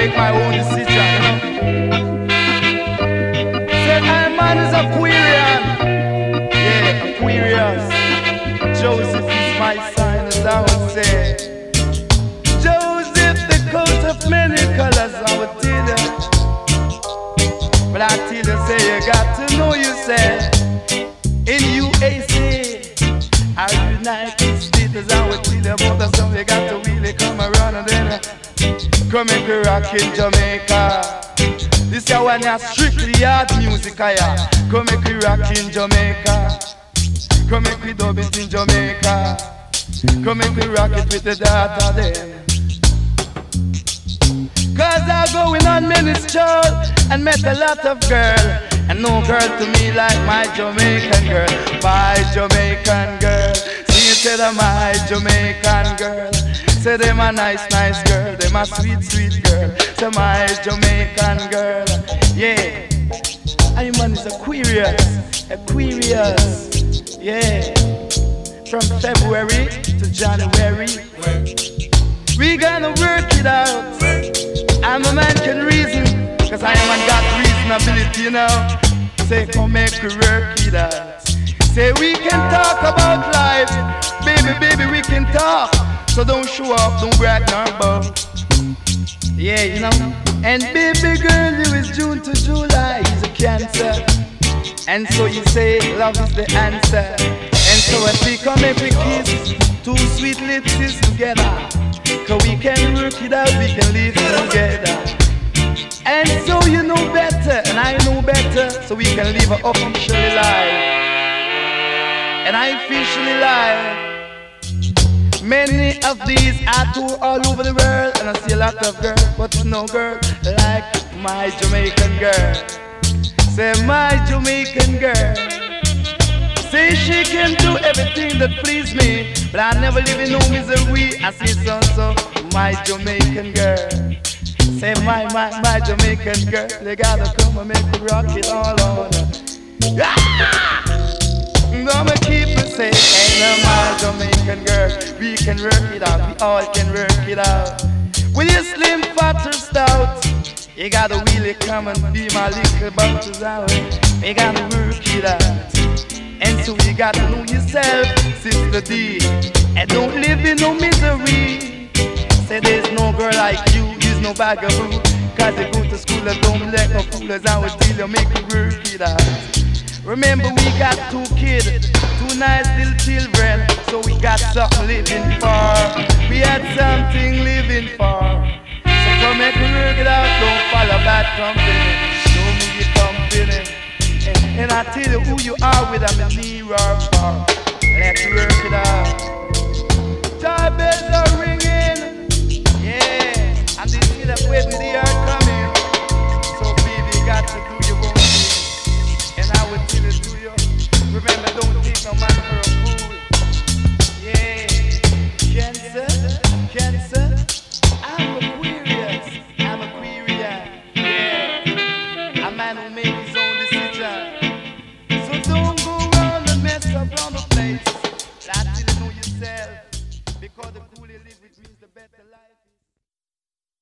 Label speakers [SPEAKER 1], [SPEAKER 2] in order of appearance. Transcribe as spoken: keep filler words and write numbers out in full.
[SPEAKER 1] make my own decision, you know. Said I man is Aquarian. Yeah, Aquarius. Joseph is my sign, as I would say. Joseph, the coat of many colors, I would tell you. But I tell you, say you got to know yourself. In U A C, our United States, as I would tell you about the song, you got to really come around and then uh, come and we rock in Jamaica. This year when you're strictly hard music, I come and we rock in Jamaica. Come and we dub it in Jamaica. Come and we rock it with the data then. Cause I going on many strolls and met a lot of girls. And no girl to me like my Jamaican girl. My Jamaican girl. See you said I'm my Jamaican girl. Say them a nice, nice girl. Them a sweet, sweet girl. Say my Jamaican girl. Yeah. I man is Aquarius. Aquarius. Yeah. From February to January. We gonna work it out. I'm a man can reason. Cause I man got reasonability, you know. Say come make we work it out. Say we can talk about life. Baby, baby, we can talk. So don't show up, don't brag no about. Yeah, you know. And baby girl, you is June to July, is a Cancer. And so you say love is the answer. And so if we come and we kiss, two sweet lips is together. Cause we can work it out, we can live together. And so you know better, and I know better. So we can live an officially life. And I officially live. Many of these I tour all over the world. And I see a lot of girls, but no girl like my Jamaican girl. Say my Jamaican girl. Say she can do everything that please me, but I never live in no misery. I see so so my Jamaican girl. Say my my my Jamaican girl. They gotta come and make me rock it all on her. Ah! I'ma keep it saying, hey, no, my Jamaican girl. We can work it out. We all can work it out. With your slim, fat or stout, you gotta really come and be my little butters out. We gotta work it out. And so you gotta know yourself, Sister D, and don't live in no misery. Say there's no girl like you, there's no vagaboo. Cause you go to school and don't let no foolers out till you make you work it out. Remember we got two kids, two nice little children. So we got something living for. We had something living for. So come make me work it out, don't follow bad company. Show me your company. And I tell you who you are with, I'm near or far. Let's work it out. Joy bells are ringing. Yeah, and this kid that wait with the earth.